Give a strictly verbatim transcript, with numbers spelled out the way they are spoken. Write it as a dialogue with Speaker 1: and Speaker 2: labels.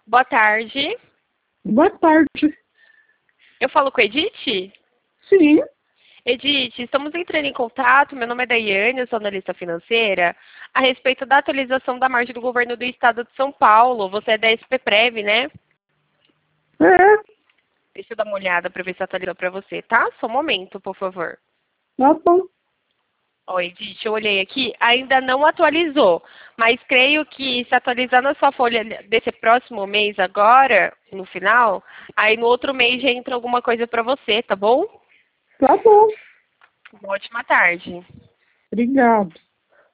Speaker 1: Boa tarde.
Speaker 2: Boa tarde.
Speaker 1: Eu falo com a Edith?
Speaker 2: Sim.
Speaker 1: Edith, estamos entrando em contato. Meu nome é Daiane, eu sou analista financeira, a respeito da atualização da margem do governo do estado de São Paulo. Você é da S P Prev, né?
Speaker 2: É.
Speaker 1: Deixa eu dar uma olhada para ver se atualizou para você, tá? Só um momento, por favor.
Speaker 2: Tá bom.
Speaker 1: Oi, Edith, eu olhei aqui, ainda não atualizou, mas creio que se atualizar na sua folha desse próximo mês agora, no final, aí no outro mês já entra alguma coisa para você, tá bom?
Speaker 2: Tá bom.
Speaker 1: Uma ótima tarde.
Speaker 2: Obrigado.